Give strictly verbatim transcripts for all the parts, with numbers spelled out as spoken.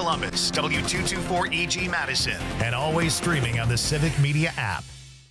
Columbus, W two twenty-four E G Madison, and always streaming on the Civic Media app.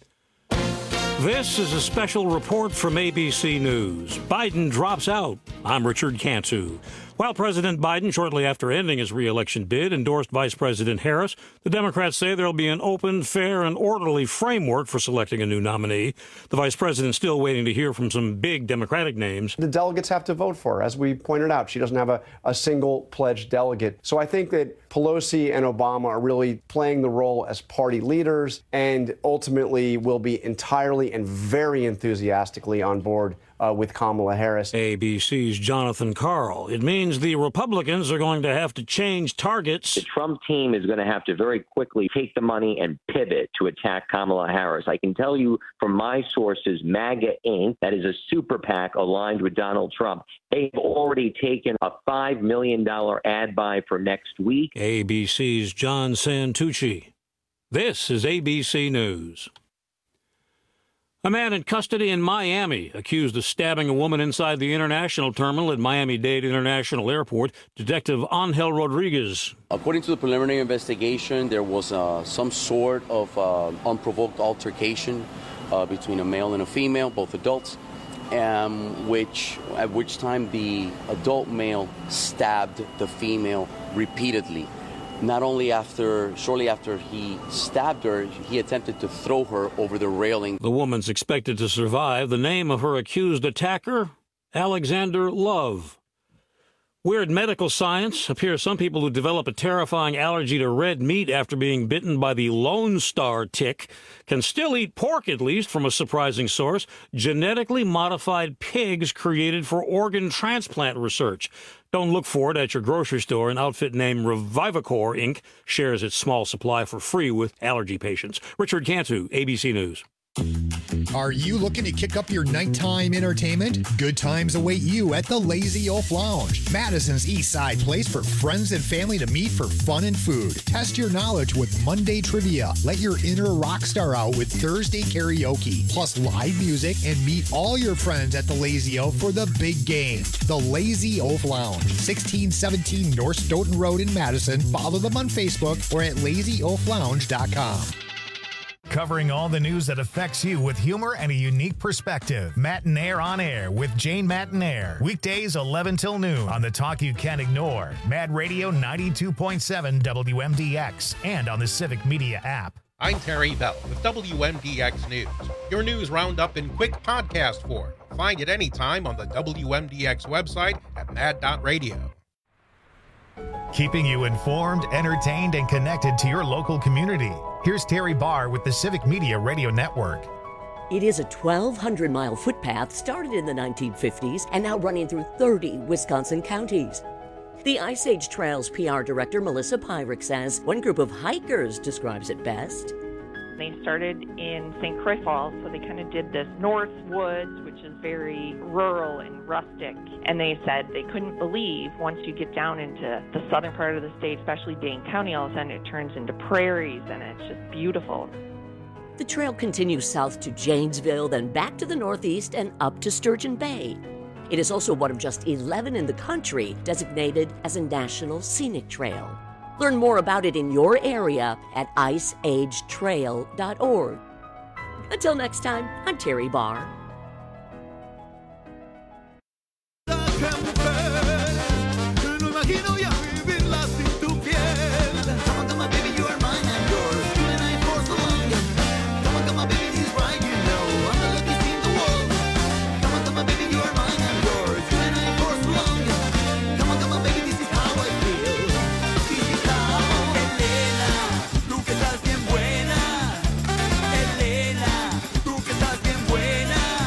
This is a special report from A B C News. Biden drops out. I'm Richard Cantu. While President Biden, shortly after ending his re-election bid, endorsed Vice President Harris, the Democrats say there will be an open, fair, and orderly framework for selecting a new nominee. The vice president's still waiting to hear from some big Democratic names. The delegates have to vote for her. As we pointed out, she doesn't have a, a single pledged delegate. So I think that Pelosi and Obama are really playing the role as party leaders and ultimately will be entirely and very enthusiastically on board Uh, with Kamala Harris. A B C's Jonathan Karl. It means the Republicans are going to have to change targets. The Trump team is going to have to very quickly take the money and pivot to attack Kamala Harris. I can tell you from my sources, MAGA Incorporated, that is a super PAC aligned with Donald Trump, they've already taken a five million dollars ad buy for next week. A B C's John Santucci. This is A B C News. A man in custody in Miami accused of stabbing a woman inside the international terminal at Miami-Dade International Airport. Detective Angel Rodriguez. According to the preliminary investigation, there was uh, some sort of uh, unprovoked altercation uh, between a male and a female, both adults, um, which at which time the adult male stabbed the female repeatedly. Not only after, shortly after he stabbed her, he attempted to throw her over the railing. The woman's expected to survive. The name of her accused attacker, Alexander Love. Weird medical science. Appears some people who develop a terrifying allergy to red meat after being bitten by the Lone Star tick can still eat pork, at least, from a surprising source. Genetically modified pigs created for organ transplant research. Don't look for it at your grocery store. An outfit named Revivicor, Incorporated shares its small supply for free with allergy patients. Richard Cantu, A B C News. Are you looking to kick up your nighttime entertainment? Good times await you at the Lazy Oaf Lounge, Madison's East Side place for friends and family to meet for fun and food. Test your knowledge with Monday trivia. Let your inner rock star out with Thursday karaoke, plus live music, and meet all your friends at the Lazy Oaf for the big game. The Lazy Oaf Lounge, sixteen seventeen North Stoughton Road in Madison. Follow them on Facebook or at lazy oaf lounge dot com. Covering all the news that affects you with humor and a unique perspective. Matinaire on Air with Jane Matinaire. Weekdays eleven till noon on the talk you can't ignore. Mad Radio ninety-two point seven W M D X and on the Civic Media app. I'm Terry Bell with W M D X News. Your news roundup in quick podcast form. Find it anytime on the W M D X website at mad dot radio. Keeping you informed, entertained, and connected to your local community. Here's Terry Barr with the Civic Media Radio Network. It is a twelve hundred mile footpath started in the nineteen fifties and now running through thirty Wisconsin counties. The Ice Age Trails P R director Melissa Pyrick says one group of hikers describes it best. They started in Saint Croix Falls, so they kind of did this North Woods, which is very rural and rustic. And they said they couldn't believe once you get down into the southern part of the state, especially Dane County, all of a sudden it turns into prairies and it's just beautiful. The trail continues south to Janesville, then back to the northeast and up to Sturgeon Bay. It is also one of just eleven in the country designated as a National Scenic Trail. Learn more about it in your area at ice age trail dot org. Until next time, I'm Terry Barr. Elena, tú que estás bien buena.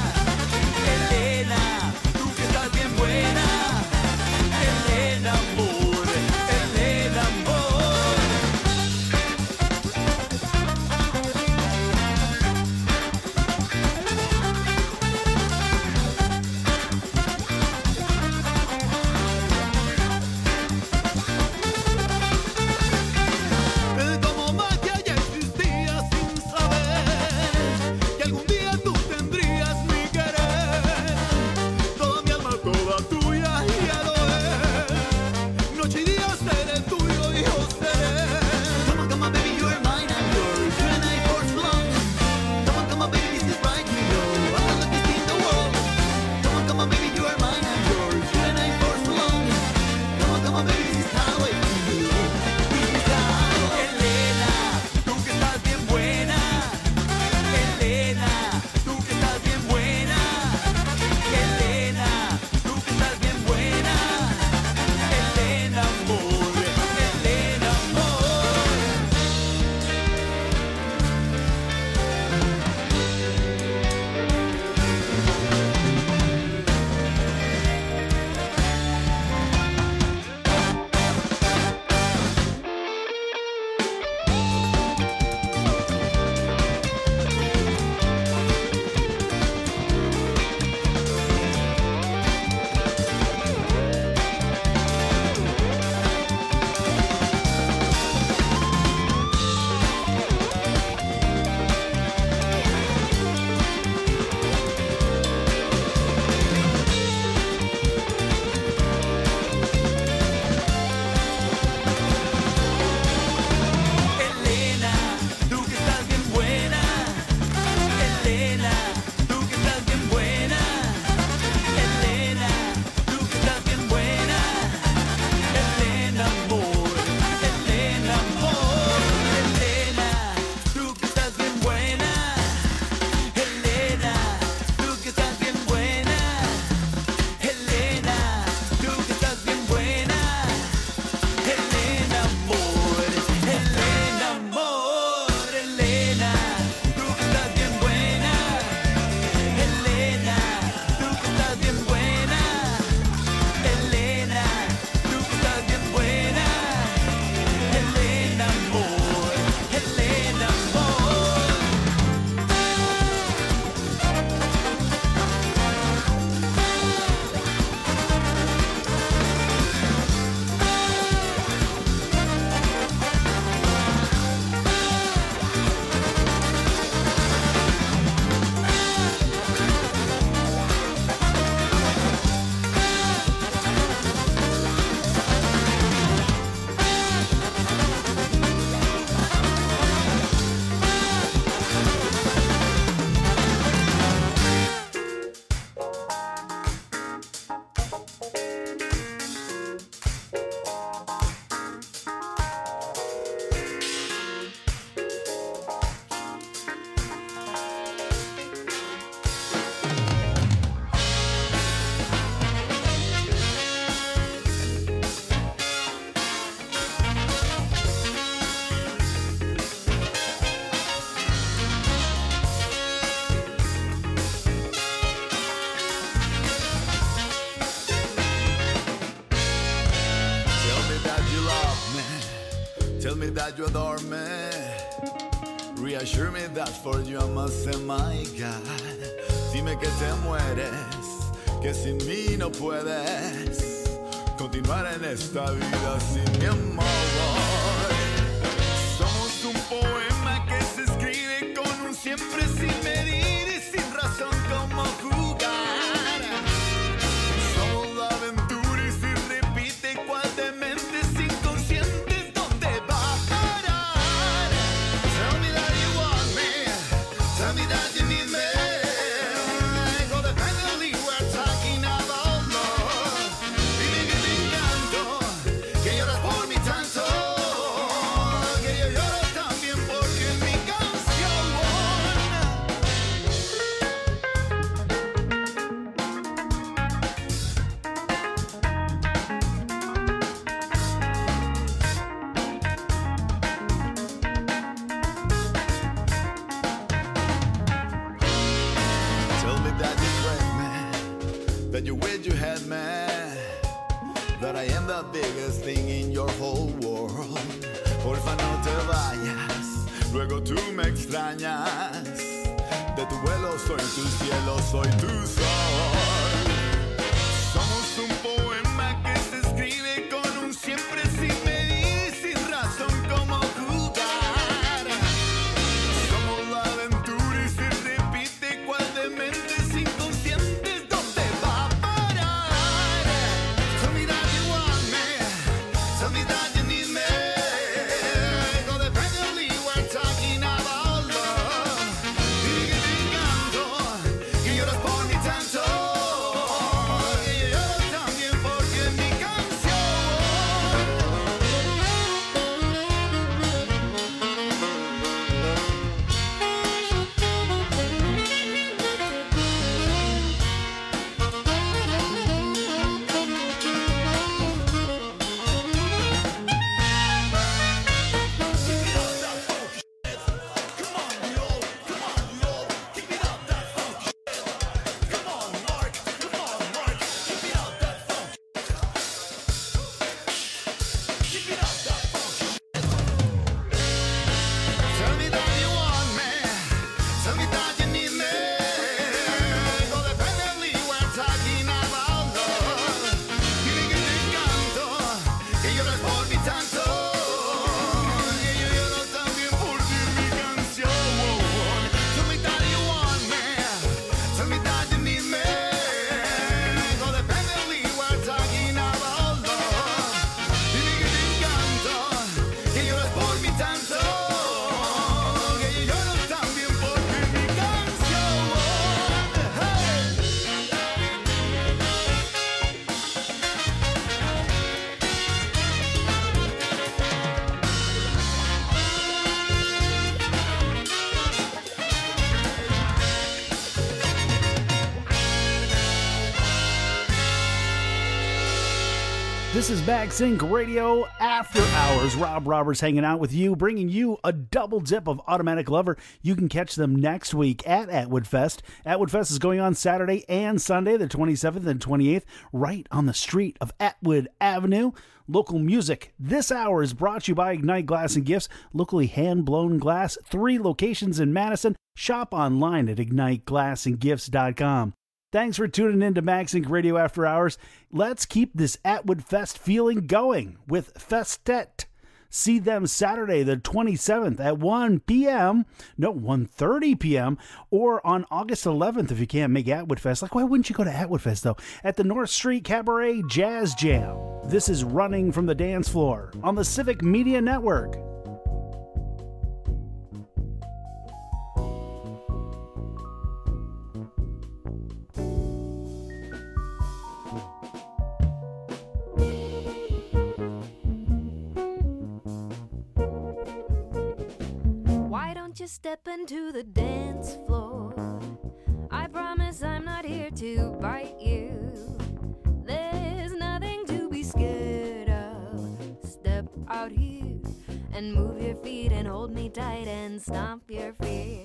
Tell me that you adore me. Reassure me that for you I must say my God. Dime que te mueres, que sin mí no puedes continuar en esta vida sin mi amor. Somos un poema que se escribe con un siempre sin medir y sin razón como jugar. Somos la aventura y si repite cual de mentes inconscientes ¿dónde va a parar? Tell me that you want me, tell me that you need me. Codependently we're talking about love. Dime que te encanto, que lloras por mi tanto, que yo lloro también porque en mi canción. Tell me that you crave me, that you wish you had me, that I am the biggest thing in your whole world. Porfa no te vayas, luego tú me extrañas. De tu vuelo soy tu cielo, soy tu sol. Somos un poema que se escribe con un siempre sin medir, sin razón como jugar. Somos la aventura y se repite cual de mentes inconscientes ¿dónde va a parar? Tell me that you want me, tell me that you need me. Codependently we're talking about love. Dime que te encanto, que lloras por mi tanto, que yo lloro también porque en mi canción. Tell me that you want me, tell me that you need me. Codependently we're talking about love. Dime que te encanto, que lloras por mi tanto, que yo lloro también por ti en mi canción. Tell me that you want me, tell me that you need me. Codependently we're talking about love. Dime que te encanto, que lloras por mi tanto, que yo lloro también por ti en mi canción. Hey. This is Backsync Radio After Hours. Rob Roberts hanging out with you, bringing you a double dip of Automatic Lover. You can catch them next week at Atwood Fest. Atwood Fest is going on Saturday and Sunday, the twenty-seventh and twenty-eighth, right on the street of Atwood Avenue. Local music this hour is brought to you by Ignite Glass and Gifts, locally hand-blown glass, three locations in Madison. Shop online at ignite glass and gifts dot com. Thanks for tuning in to Backsync Radio After Hours. Let's keep this Atwood Fest feeling going with Festet. See them Saturday the twenty-seventh at one p.m. No, one thirty p.m. or on August eleventh if you can't make Atwood Fest. Like, why wouldn't you go to Atwood Fest, though? At the North Street Cabaret Jazz Jam. This is Running from the Dance Floor on the Civic Media Network. Why don't you step into the dance floor? I promise I'm not here to bite you. There's nothing to be scared of. Step out here and move your feet and hold me tight and stomp your fear.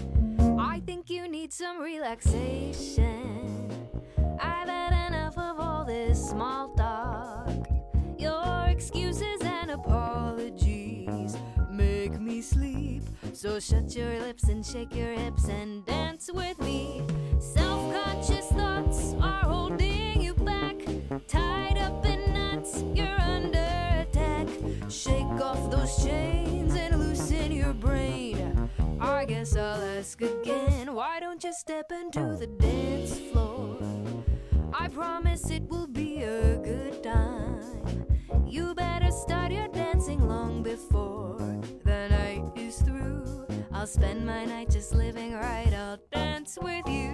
I think you need some relaxation. I've had enough of all this small talk. Your excuses and apologies make me sleep. So shut your lips and shake your hips and dance with me. Self-conscious thoughts are holding you back. Tied up in knots, you're under attack. Shake off those chains and loosen your brain. I guess I'll ask again, why don't you step into the dance floor? I promise it will be a good time. You better start your dancing long before the night is through. I'll spend my night just living right, I'll dance with you.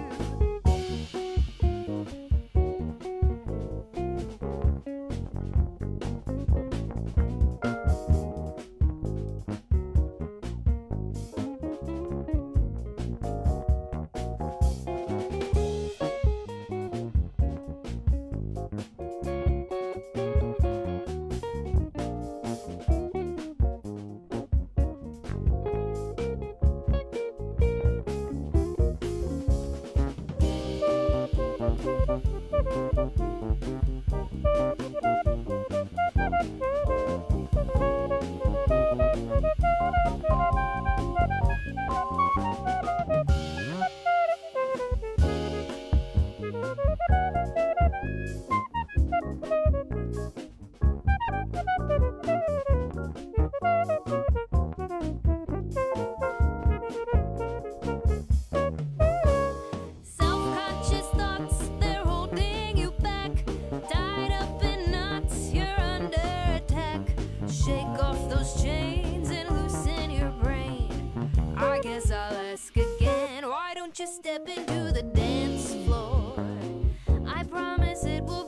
Just step into the dance floor. I promise it will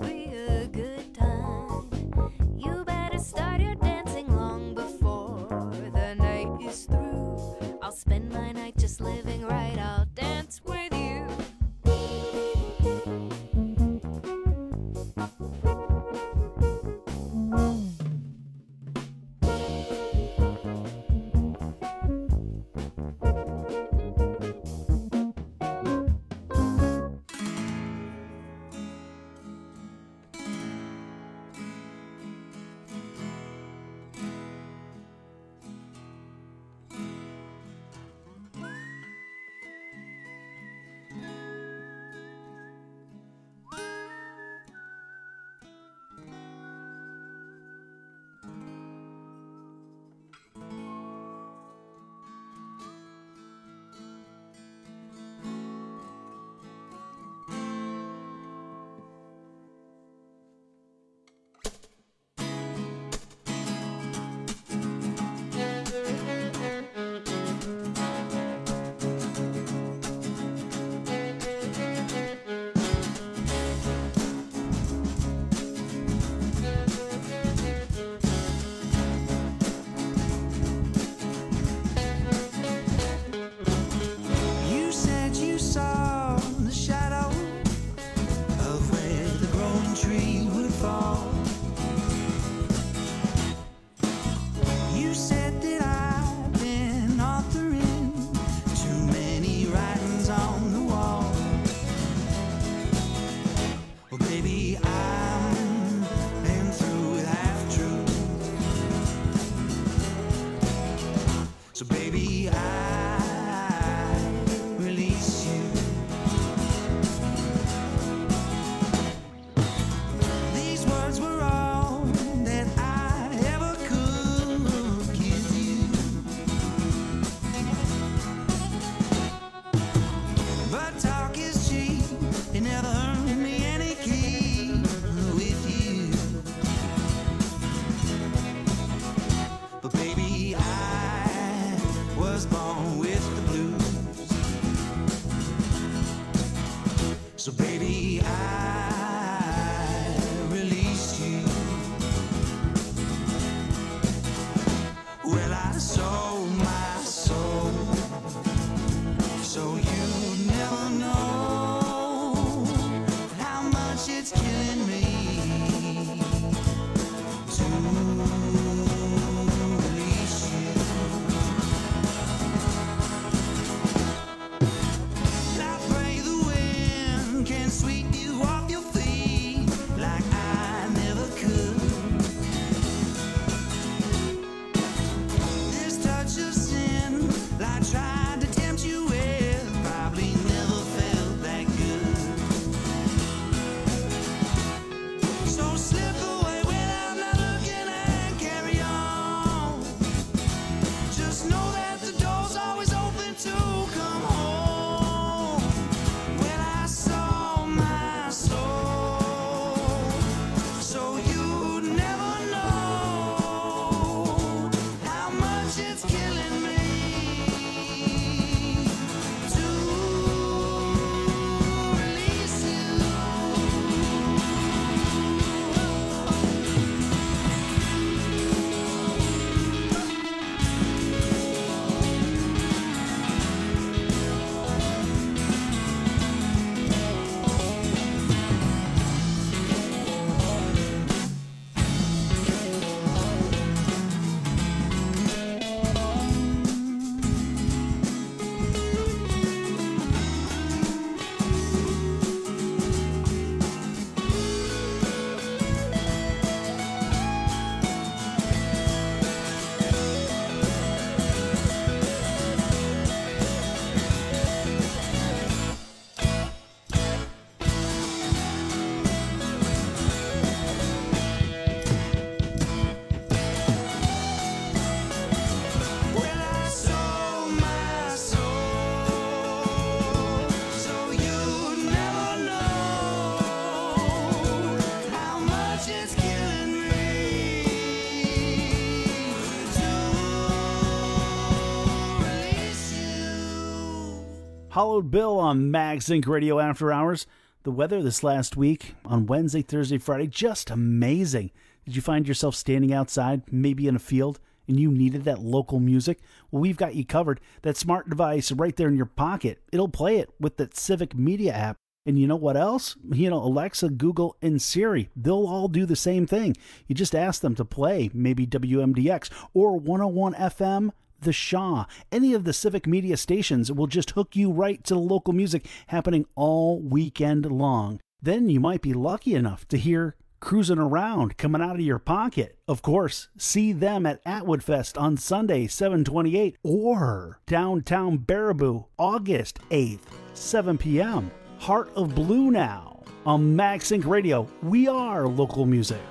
Hollowed Bill on MagSync Radio After Hours. The weather this last week on Wednesday, Thursday, Friday, just amazing. Did you find yourself standing outside, maybe in a field, and you needed that local music? Well, we've got you covered. That smart device right there in your pocket, it'll play it with that Civic Media app. And you know what else? You know, Alexa, Google, and Siri, they'll all do the same thing. You just ask them to play maybe W M D X or one oh one F M, The Shaw. Any of the Civic Media stations will just hook you right to the local music happening all weekend long. Then you might be lucky enough to hear Cruising Around coming out of your pocket. Of course, see them at Atwood Fest on Sunday, seven twenty-eight, or downtown Baraboo, August eighth, seven p.m. Heart of Blue now on MagSync Radio. We are local music.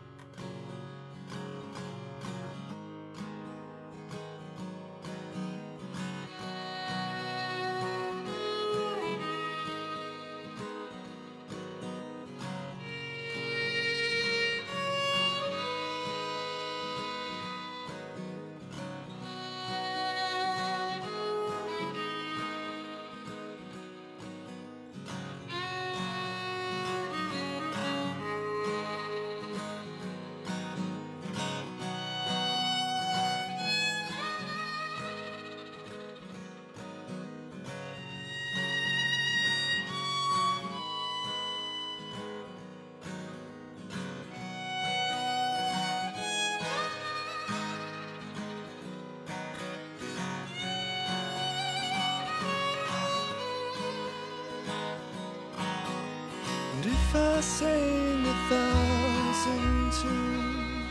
If I sang a thousand tunes,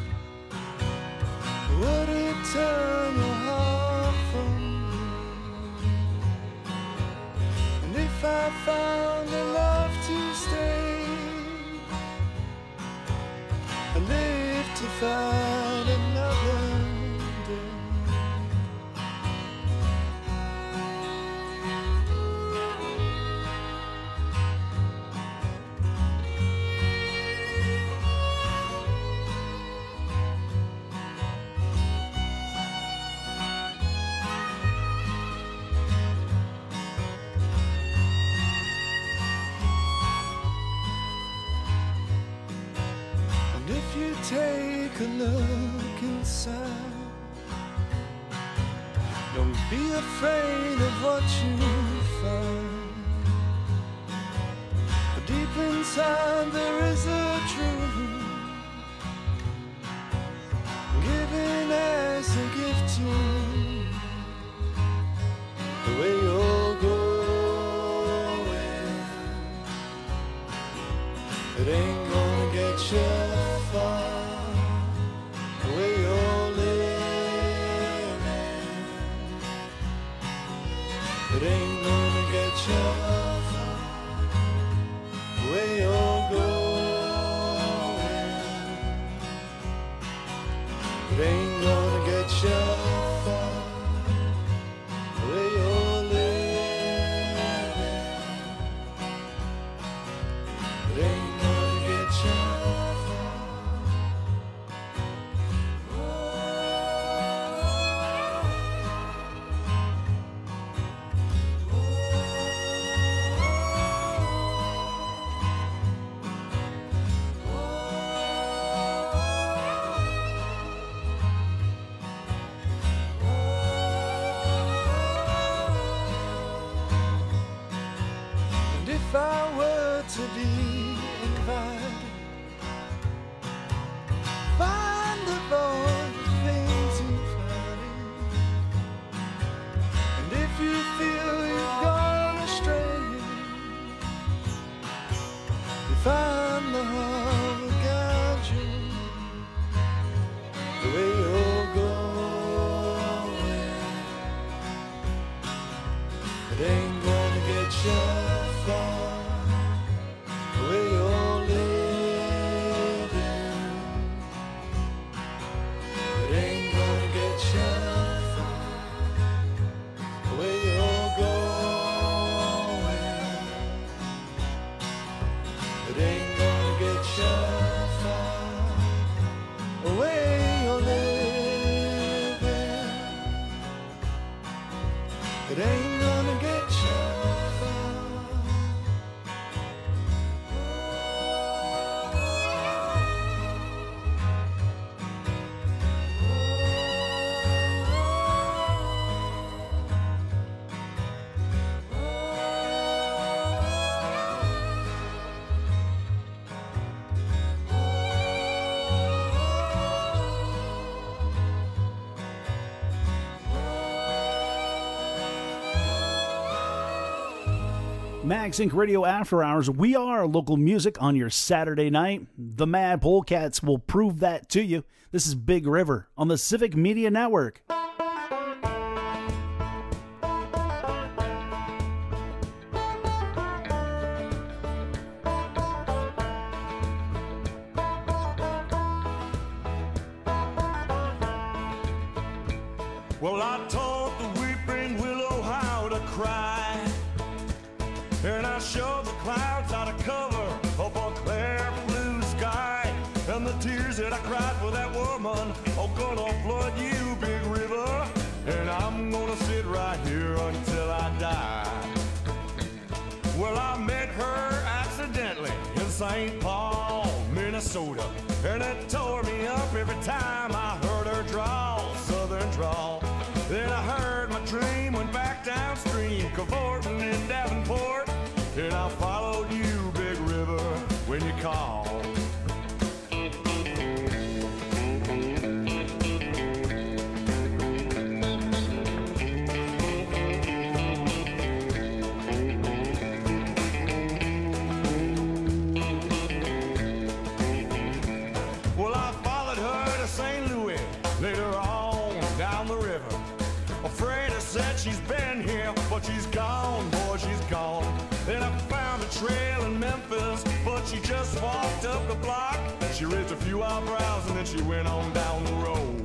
would it turn your heart from you? And if I found a love to stay, I live to find another day. Take a look inside. Don't be afraid of what you find. But deep inside there is a truth, given as a gift to you. The way you're going, it ain't gonna get you far. It ain't gonna get you far, where you're going. It ain't gonna get you far, where you're living. It ain't gonna get you far. If I were to be invited, find of all the things you've hiding. And if you feel you've gone astray, you find the heart will guide you the way you're going. It ain't gonna get you far. It ain't gonna get you MagSync Radio After Hours. We are local music on your Saturday night. The Mad Polecats will prove that to you. This is Big River on the Civic Media Network. Well, I taught the weeping willow how to cry, and I showed the clouds how to cover up a clear blue sky. And the tears that I cried for that woman are gonna flood you, Big River, and I'm gonna sit right here until I die. Well, I met her accidentally in Saint Paul, Minnesota, and it tore me up every time I heard her drawl, southern drawl. Then I heard my dream went back downstream, cavorting in Davenport, and I followed you, Big River, when you called. Well, I followed her to Saint Louis, later on down the river. Afraid I said she's been here, but she's gone, boy, she's gone. Then I found a trail in Memphis, but she just walked up the block. She raised a few eyebrows and then she went on down the road.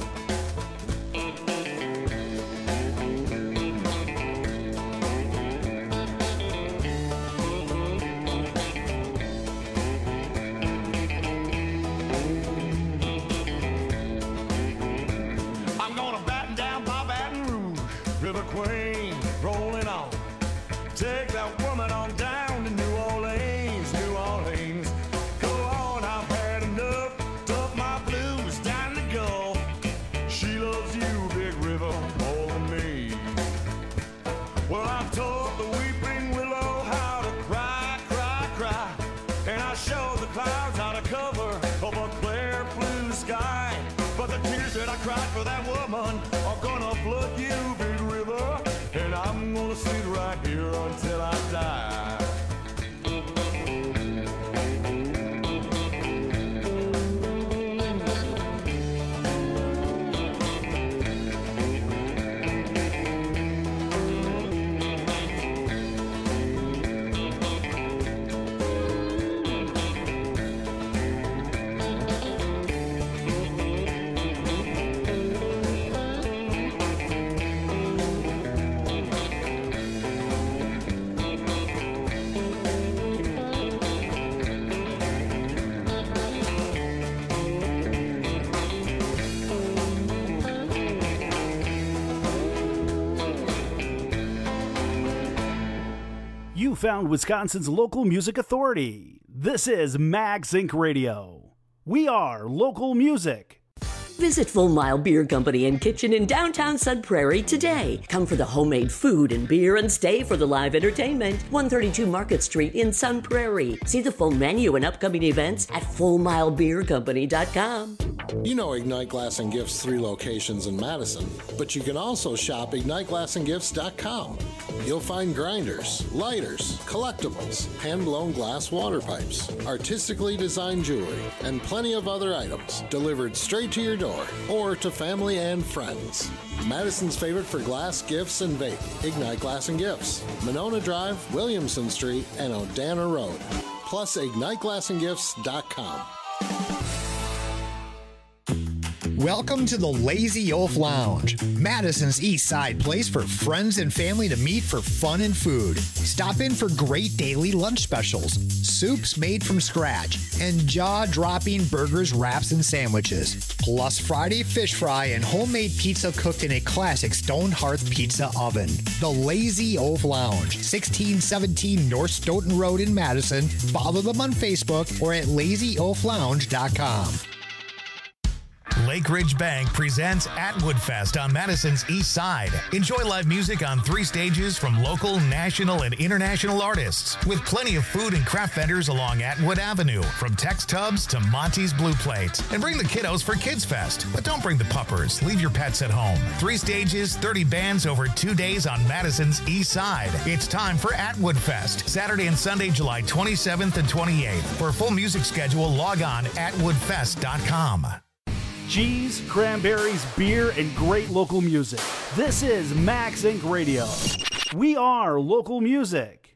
I'm gonna batten down my Baton Rouge, River Queen, rolling on. Take that woman on down to New Orleans, New Orleans. Go on, I've had enough, dump my blues down the Gulf. She loves you, Big River, more than me. Well, I taught the weeping willow how to cry, cry, cry. And I showed the clouds how to cover up a clear blue sky. But the tears that I cried for that woman are gonna flood you, Big River, and I'm gonna sit right here until I die. You found Wisconsin's local music authority. This is MagSync Radio. We are local music. Visit Full Mile Beer Company and Kitchen in downtown Sun Prairie today. Come for the homemade food and beer and stay for the live entertainment. one thirty-two Market Street in Sun Prairie. See the full menu and upcoming events at full mile beer company dot com. You know Ignite Glass and Gifts' three locations in Madison, but you can also shop ignite glass and gifts dot com. You'll find grinders, lighters, collectibles, hand-blown glass water pipes, artistically designed jewelry, and plenty of other items delivered straight to your door or to family and friends. Madison's favorite for glass, gifts, and vape, Ignite Glass and Gifts, Monona Drive, Williamson Street, and Odana Road. Plus ignite glass and gifts dot com. Welcome to the Lazy Wolf Lounge, Madison's East Side place for friends and family to meet for fun and food. Stop in for great daily lunch specials, soups made from scratch, and jaw-dropping burgers, wraps, and sandwiches. Plus Friday fish fry and homemade pizza cooked in a classic stone hearth pizza oven. The Lazy Wolf Lounge, sixteen seventeen North Stoughton Road in Madison. Follow them on Facebook or at lazy wolf lounge dot com. Lake Ridge Bank presents Atwood Fest on Madison's East Side. Enjoy live music on three stages from local, national, and international artists, with plenty of food and craft vendors along Atwood Avenue, from Tex Tubs to Monty's Blue Plate. And bring the kiddos for Kids Fest, but don't bring the puppers. Leave your pets at home. Three stages, thirty bands over two days on Madison's East Side. It's time for Atwood Fest, Saturday and Sunday, July twenty-seventh and twenty-eighth. For a full music schedule, log on atwood fest dot com. Cheese, cranberries, beer, and great local music. This is Max Incorporated. Radio. We are local music.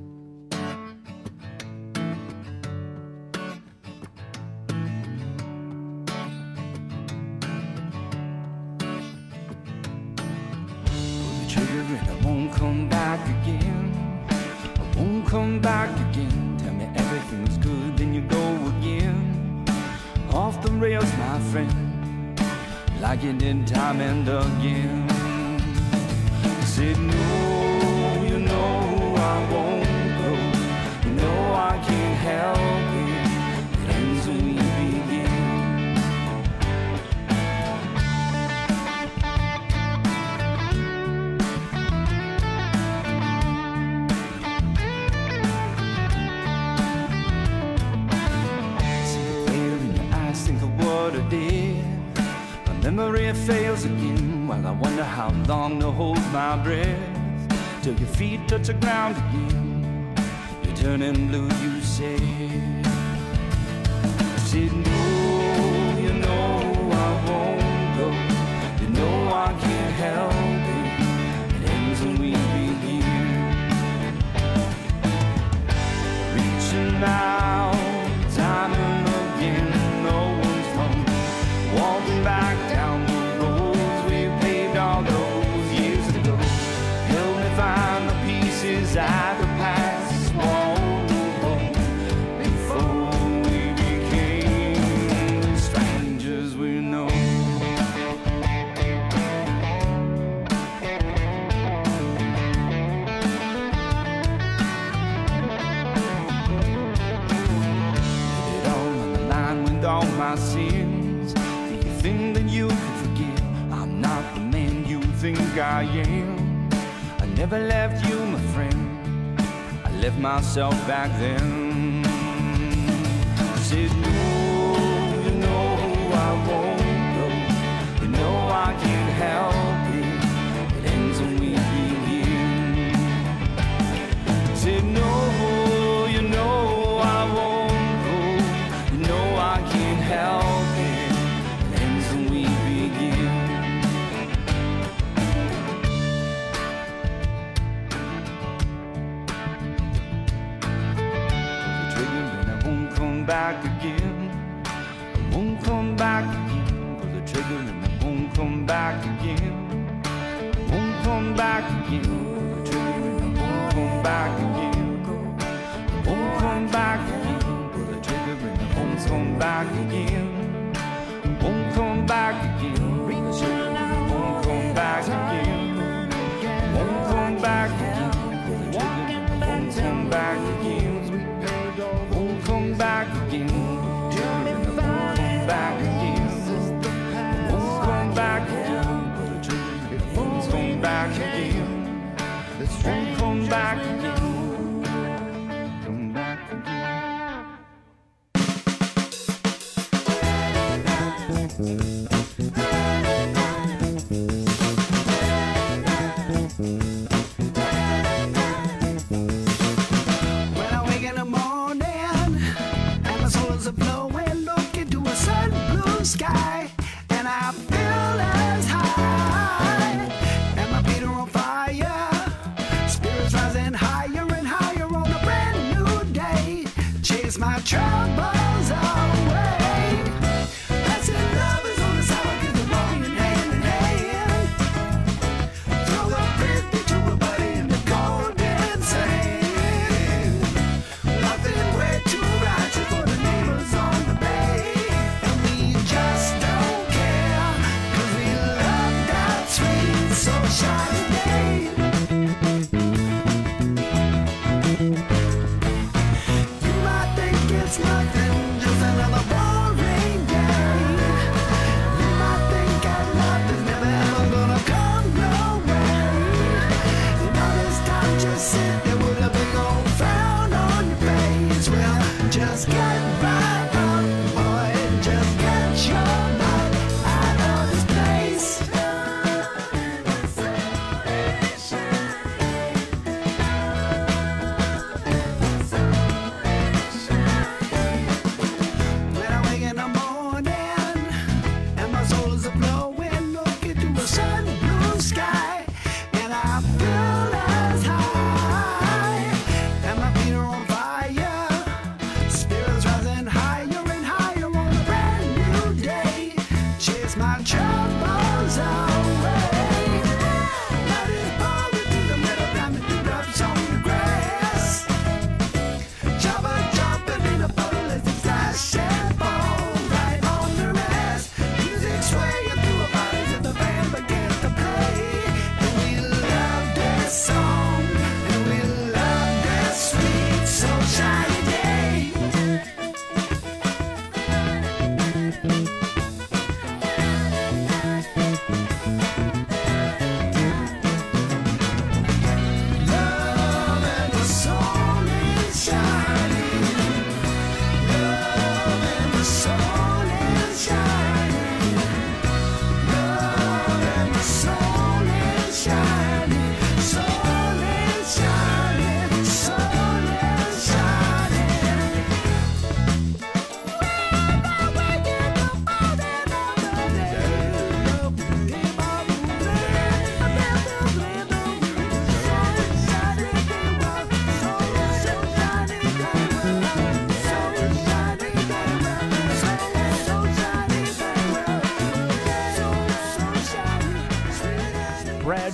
Come back again. I won't come back again. Tell me everything's good, then you go again. Off the rails, my friend, like you did time and again. Said no, you know I won't go. You know I can't help it. It ends when we begin. What I did, my memory fails again. While I wonder how long to hold my breath till your feet touch the ground again. You're turning blue, you say. I said no, you know I won't go. You know I can't help it. It ends when we begin. Reaching out, time and again. Walking back down the roads we paved all those years ago. Help me find the pieces I could pass small before we became strangers we know. Did it all on the line with all my sins. Think that you can forget. I'm not the man you think I am. I never left you, my friend. I left myself back then. I said no, you know I won't go. You know I can't help it. It ends when we begin. I said no, you know I won't go. You know I can't help it. Back again, I won't come back again. Pull the trigger and I won't come back again. I won't come back again. Pull the trigger and I won't come back again. I won't come back again. Pull the trigger and I won't come back again. I won't come back again. Pull the trigger and I won't come back again. I won't come back again. Pull the trigger and I won't come back again. Won't come back again. Won't come back again. Won't come back again. Won't come back again. Won't come back again. Come back again. When I wake in the morning and my soul's a blowing, look into a sun blue sky, and I feel as high, and my feet are on fire, spirits rising higher and higher on a brand new day, chase my troubles away. Blessed love is on the side, cause we're walking hand in hand. Throw the fifty to a buddy in the golden sand. Nothing way too righteous for the neighbors on the bay. And we just don't care, cause we love that sweet, so shiny day. You might think it's nothing, just another boring day.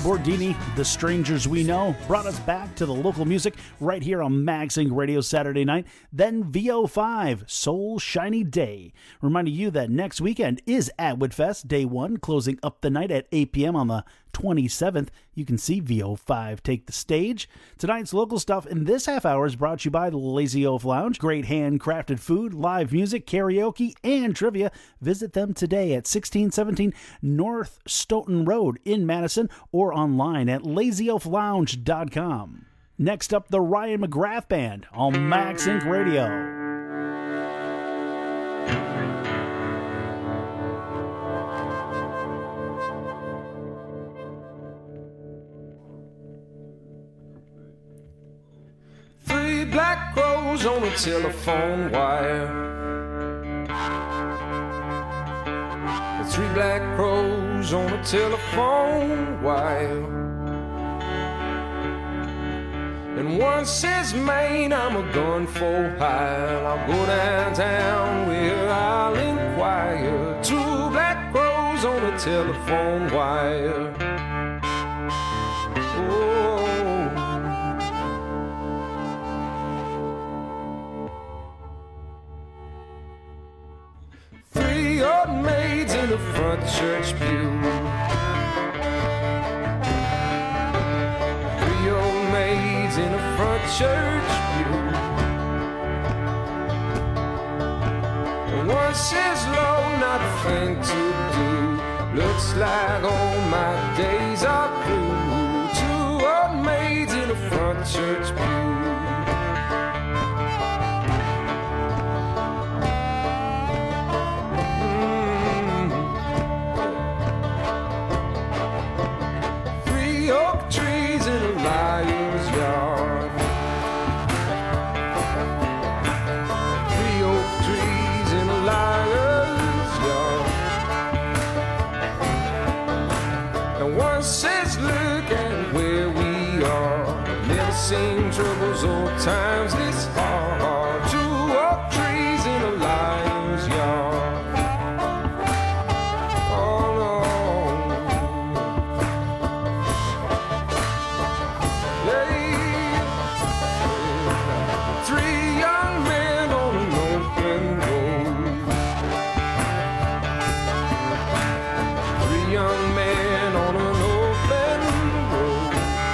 Bordini, The Strangers We Know, brought us back to the local music right here on MagSync Radio Saturday night. Then V O five, Soul Shiny Day. Reminding you that next weekend is Atwood Fest, day one, closing up the night at eight p.m. on the twenty-seventh. You can see V O five take the stage. Tonight's local stuff in this half hour is brought to you by the Lazy Oaf Lounge. Great handcrafted food, live music, karaoke, and trivia. Visit them today at sixteen seventeen North Stoughton Road in Madison or online at lazy oaf lounge dot com. Next up, the Ryan McGrath Band on MagSync Radio. Three black crows on a telephone wire. Three black crows on a telephone wire. And one says, Maine, I'm a gun for hire. I'll go downtown where I'll inquire. Two black crows on a telephone wire. Oh. Three old maids in the front church pew. Three old maids in the front church pew. And one says, Lord, not a thing to do. Looks like all my days are through. Two old maids in the front church pew. Same troubles, old times this hard. Two oak trees in a liar's yard. Oh no. Yeah. Three young men on an open road. Three young men on an open road.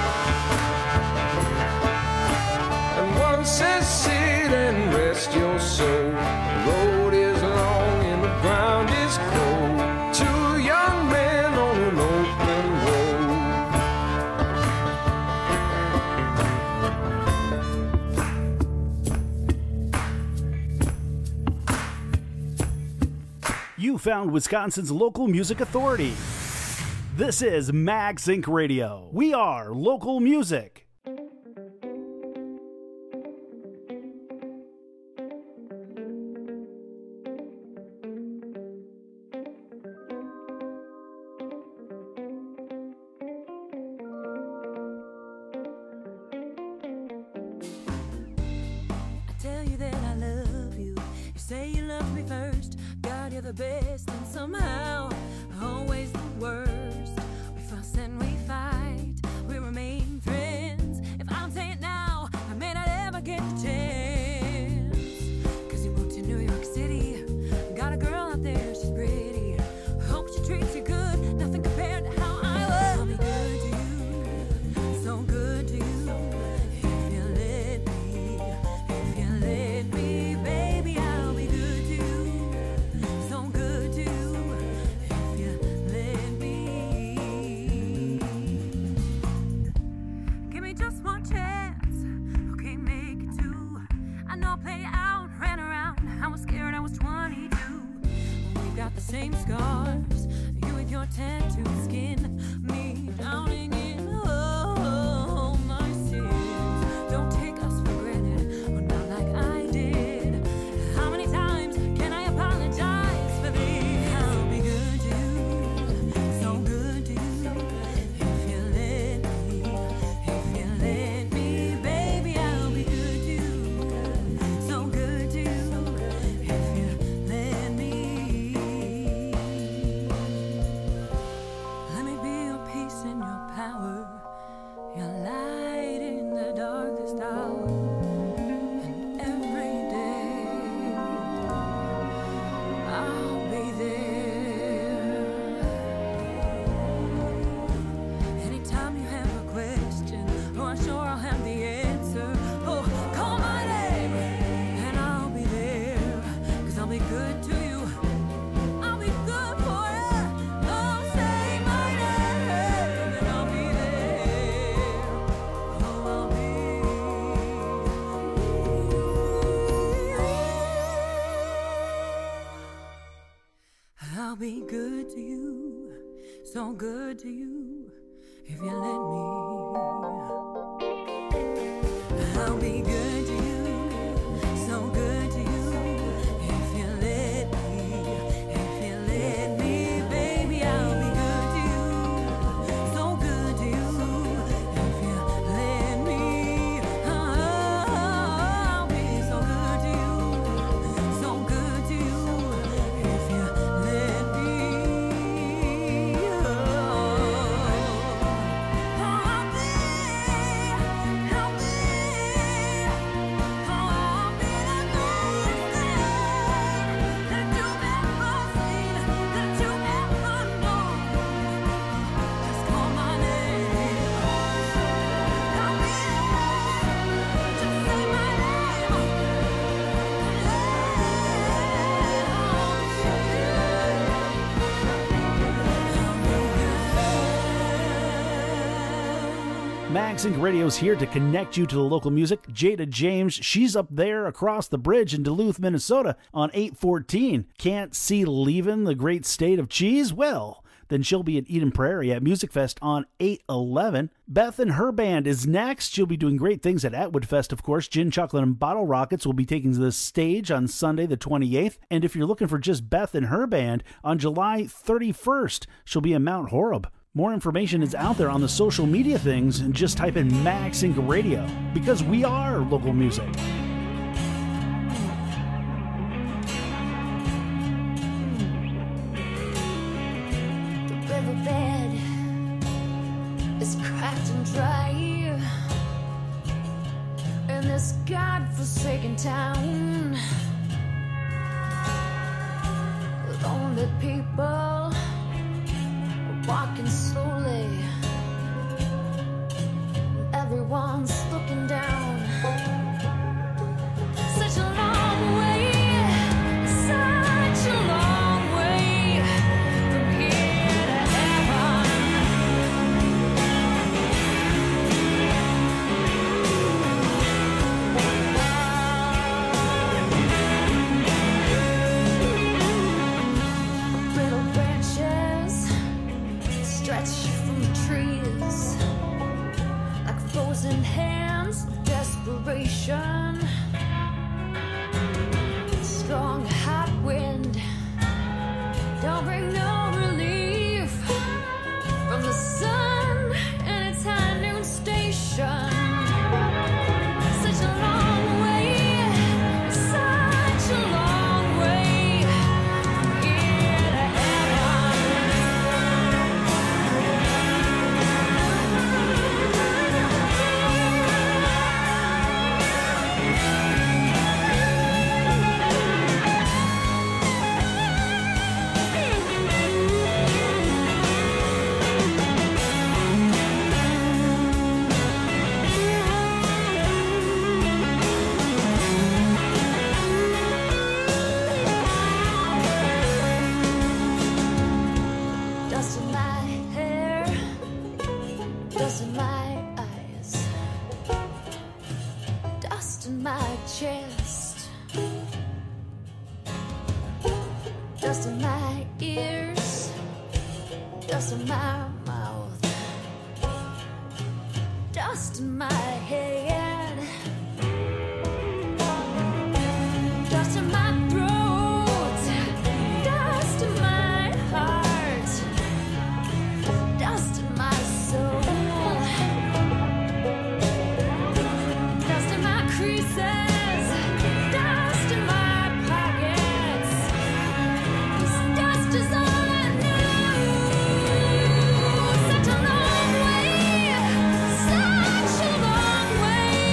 Says sit and rest your soul. The road is long and the ground is cold. Two young men on an open road. You found Wisconsin's local music authority. This is MagSync Radio. We are local music. Power. good to you. I'll be good for you. Oh, say my name and I'll be there. Oh, I'll be. I'll be good to you, so good to you, if you let me. I'll be good to you, so good to you, if you let me, if you let me, baby. I'll be good to you, so good to you, if you let me. I'll be so good to you, so good to you, if you let me. MagSync Radio's here to connect you to the local music. Jada James, she's up there across the bridge in Duluth, Minnesota on eight fourteen. Can't see leaving the great state of cheese? Well, then she'll be at Eden Prairie at Music Fest on eight eleven. Beth and her band is next. She'll be doing great things at Atwood Fest, of course. Gin, Chocolate, and Bottle Rockets will be taking the stage on Sunday the twenty-eighth. And if you're looking for just Beth and her band, on July thirty-first, she'll be in Mount Horeb. More information is out there on the social media things, and just type in MagSync Radio, because we are local music. The riverbed is cracked and dry in this godforsaken town. Lonely people walking slowly, everyone's looking down. Such a long way, such a long way from here to heaven. Brittle branches stretch from the trees like frozen hands of desperation. Strong hot wind don't bring no relief from the sun and its high noon station. Such a long way, such a long way from here to dust in my hair, dust in my eyes, dust in my chest, dust in my ears, dust in my mouth, dust in my head, dust in my throat, dust in my heart, dust in my soul, dust in my creases, dust in my pockets. This dust is all I know. Such a long way, such a long way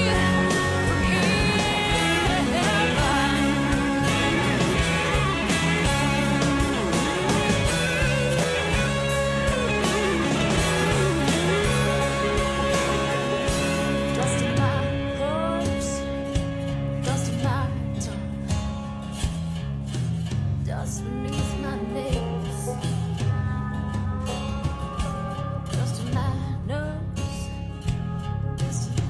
just beneath my nails. Just a line knows, just a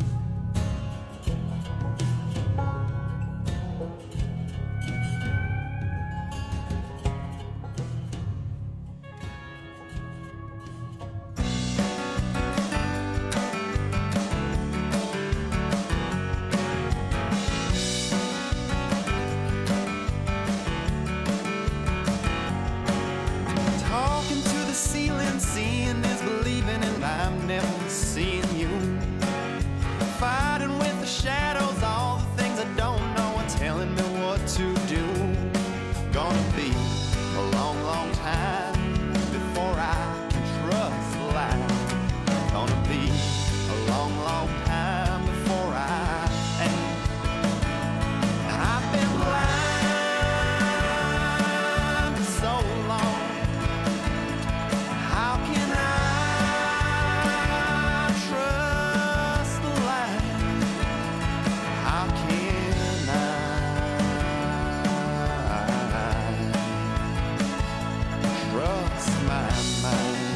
Talking to the ceiling, seeing is believing, and I'm never seeing you. Fighting with the shadows, all the things I don't know, and telling me what to do. Gonna be a long, long time before I can trust life. Gonna be a long, long time before I am. I've been blind for so long. How can I trust the light? How can I trust my mind?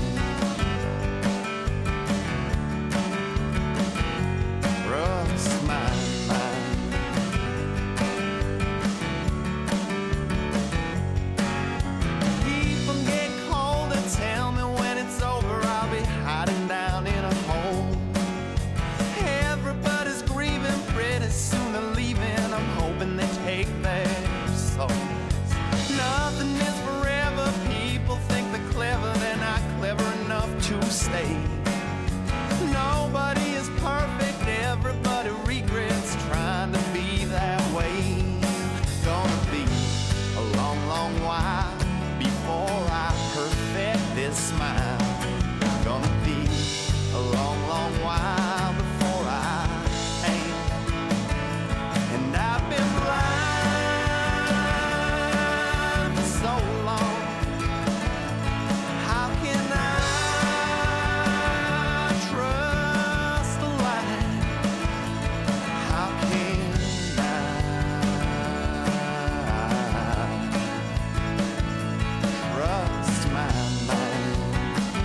Trust my mind. People get cold and tell me when it's over I'll be hiding down in a hole. Everybody's grieving, pretty soon they're leaving. I'm hoping they take their souls. Nothing is forever. People think they're clever, they're not clever enough to stay. Nobody is perfect, everybody regrets trying to be that way. Gonna be a long, long while before I perfect this smile. Gonna be a long, long while before I am. And I've been blind for so long. How can I trust the light? How can I trust my mind?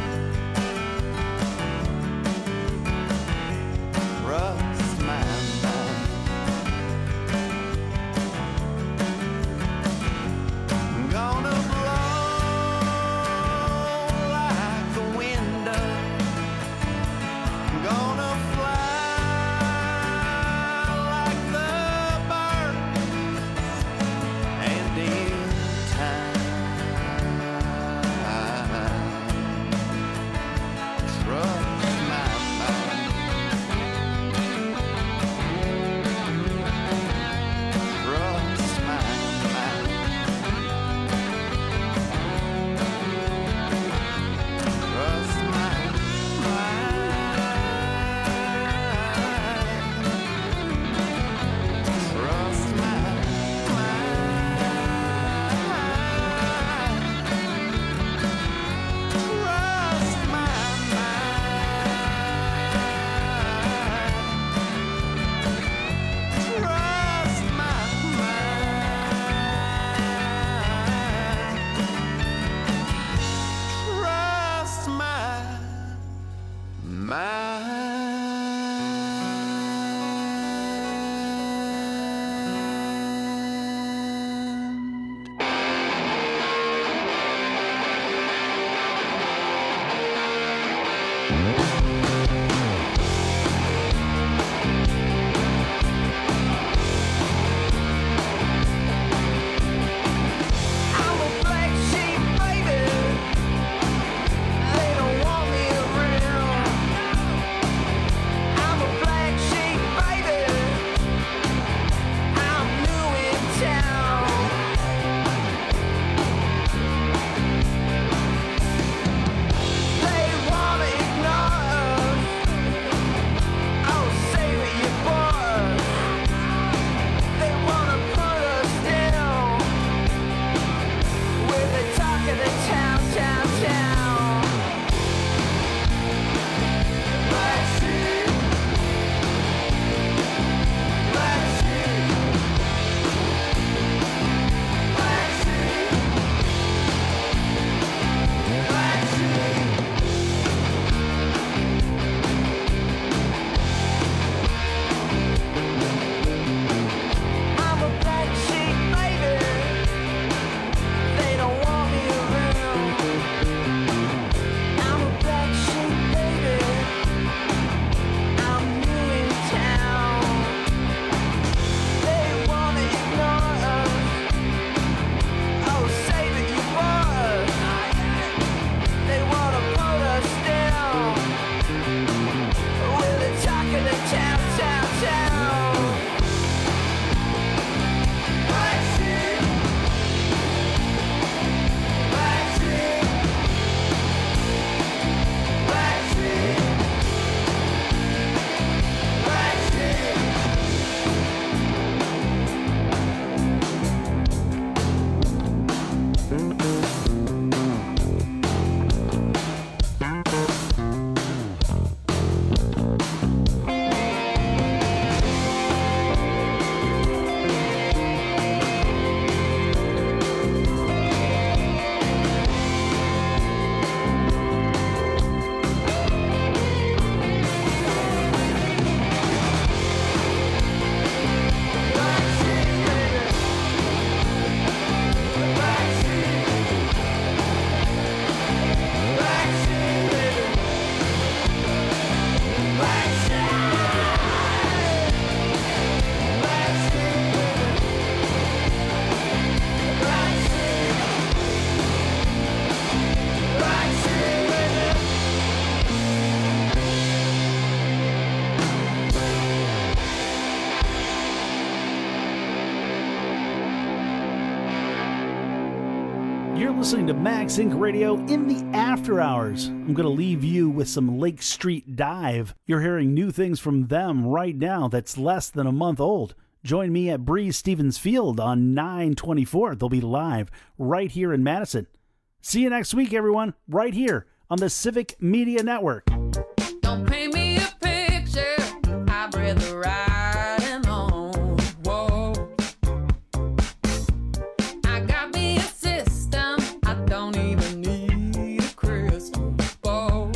You're listening to Max Inc Radio in the after hours. I'm going to leave you with some Lake Street Dive. You're hearing new things from them right now that's less than a month old. Join me at Breeze Stevens Field on nine twenty-four. They'll be live right here in Madison. See you next week, everyone, right here on the Civic Media Network. Don't paint me a picture. I'd rather riding on the wall. I got me a system. I don't even need a crystal ball.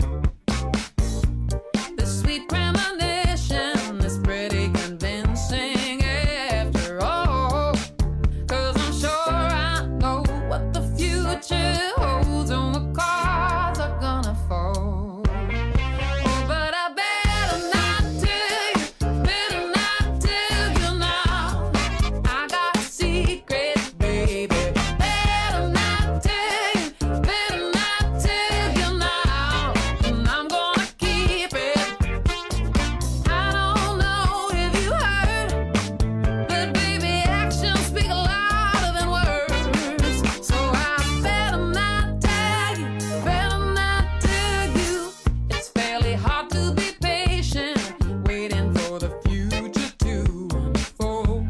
The sweet premonition is pretty convincing after all. 'Cause I'm sure I know what the future holds and what cards are gonna fall. Oh, but I better not tell you, better not tell you now. I got a secret, baby. Better not tell you, better not tell you now. And I'm gonna keep it. I don't know if you heard, but baby, actions speak louder than words. So I better not tell you, better not tell you. It's fairly hard to be patient, waiting for the future to unfold.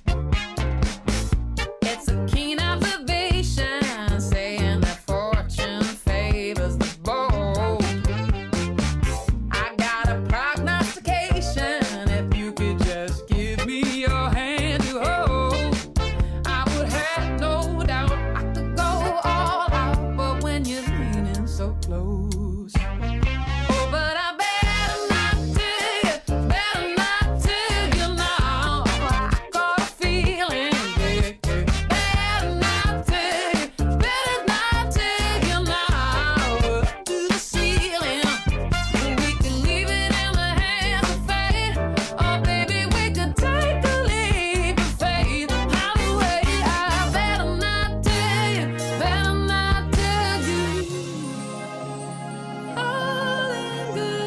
It's a keen observation, saying that fortune favors the bold. I got a prognostication, if you could just give me your hand to hold, I would have no doubt I could go all out, but when you're leaning so close, oh, but I better not tell you, better not tell you now. I got a feeling, yeah, yeah. Better not tell you, better not tell you now. Up to the ceiling, we can leave it in the hands of fate. Oh, baby, we could take a leap of faith. Highway, I better not tell you, better not tell you. All in good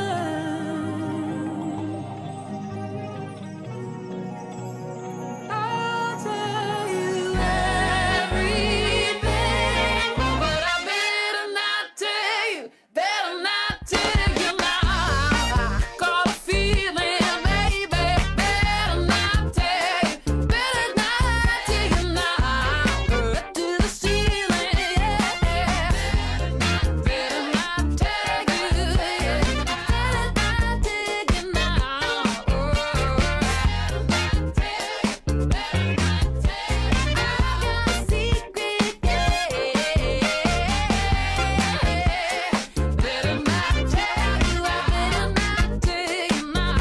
time. I'll tell you everything, but I better not tell you, better not tell you now. I got a feeling, baby, better not tell you, better not tell you now. Up to the ceiling, yeah. Better not tell you, yeah. Better not tell you now. Oh, better not tell you, better not tell you. I got a secret, yeah. Better not tell you, I better not tell you now.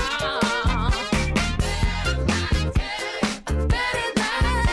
Better not tell you, better not tell you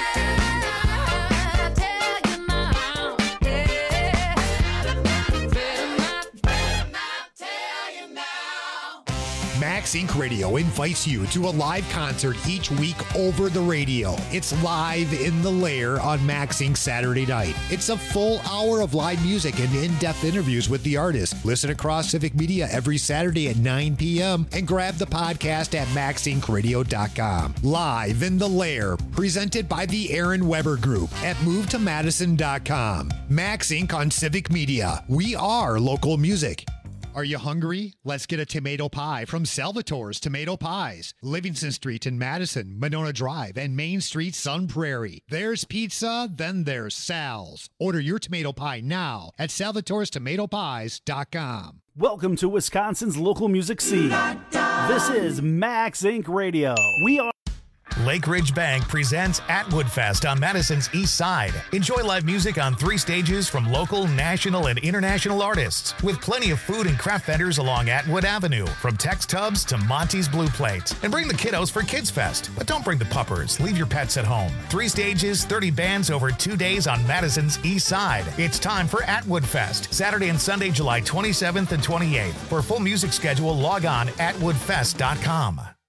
now. Yeah. Better not, better not tell you now. Max Inc Radio invites you to a live concert each week over the radio. It's Live in the Lair on Max Inc Saturday night. It's a full hour of live music and in-depth interviews with the artists. Listen across Civic Media every Saturday at nine p.m. and grab the podcast at max inc radio dot com. Live in the Lair, presented by the Aaron Weber Group at move to madison dot com. Max Inc on Civic Media. We are local music. Are you hungry? Let's get a tomato pie from Salvatore's Tomato Pies. Livingston Street in Madison, Monona Drive, and Main Street, Sun Prairie. There's pizza, then there's Sal's. Order your tomato pie now at salvatores tomato pies dot com. Welcome to Wisconsin's local music scene. This is Max Inc Radio. We are Lake Ridge Bank presents Atwood Fest on Madison's East Side. Enjoy live music on three stages from local, national, and international artists, with plenty of food and craft vendors along Atwood Avenue, from Tex Tubs to Monty's Blue Plate. And bring the kiddos for Kids Fest, but don't bring the puppers. Leave your pets at home. Three stages, thirty bands over two days on Madison's East Side. It's time for Atwood Fest, Saturday and Sunday, July twenty-seventh and twenty-eighth. For a full music schedule, log on atwood fest dot com.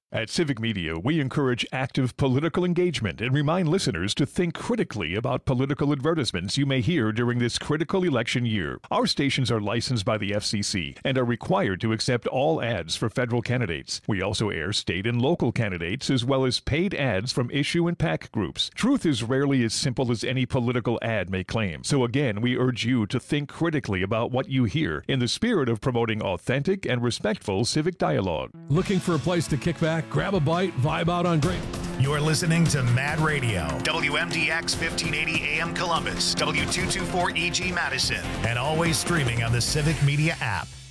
At Civic Media, we encourage active political engagement and remind listeners to think critically about political advertisements you may hear during this critical election year. Our stations are licensed by the F C C and are required to accept all ads for federal candidates. We also air state and local candidates as well as paid ads from issue and PAC groups. Truth is rarely as simple as any political ad may claim. So again, we urge you to think critically about what you hear in the spirit of promoting authentic and respectful civic dialogue. Looking for a place to kick back, grab a bite, vibe out on great. You're listening to Mad Radio, W M D X fifteen eighty A M Columbus, W two twenty-four E G Madison, and always streaming on the Civic Media app.